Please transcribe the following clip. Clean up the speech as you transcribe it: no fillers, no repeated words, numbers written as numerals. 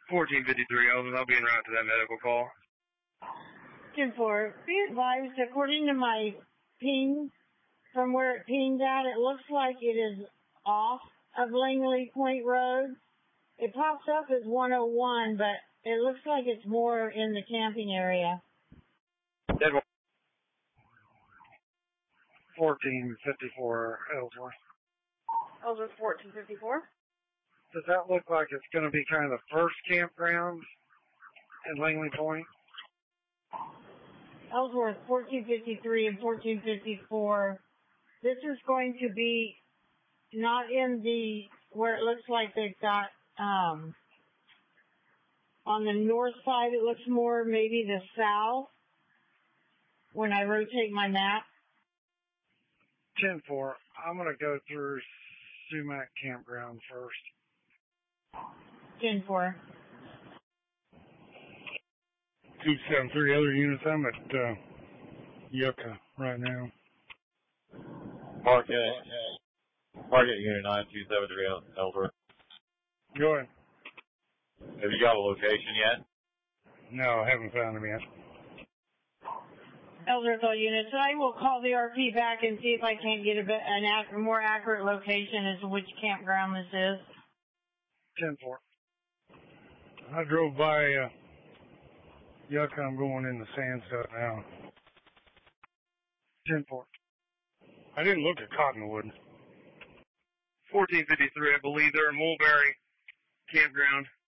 1453, I'll be en route to that medical call. 10-4. Be advised, according to my ping, from where it pinged at, it looks like it is off of Langley Point Road. It pops up as 101, but it looks like it's more in the camping area. 1454, Ellsworth. Ellsworth 1454. Does that look like it's going to be kind of the first campground at Langley Point? Ellsworth 1453 and 1454. This is going to be not in the, where it looks like they've got, on the north side, it looks more maybe the south when I rotate my map. 10-4. I'm going to go through Sumac Campground first. 10-4. 273 other units. I'm at Yucca right now. Mark at Unit 9273 Ellsworth. Go ahead. Have you got a location yet? No, I haven't found them yet. Ellsworth all units. I will call the RP back and see if I can't get a more accurate location as to which campground this is. 10-4. I drove by Yucca. I'm going in the Sandstone now. 10-4. I didn't look at Cottonwood. 1453, I believe they're in Mulberry Campground.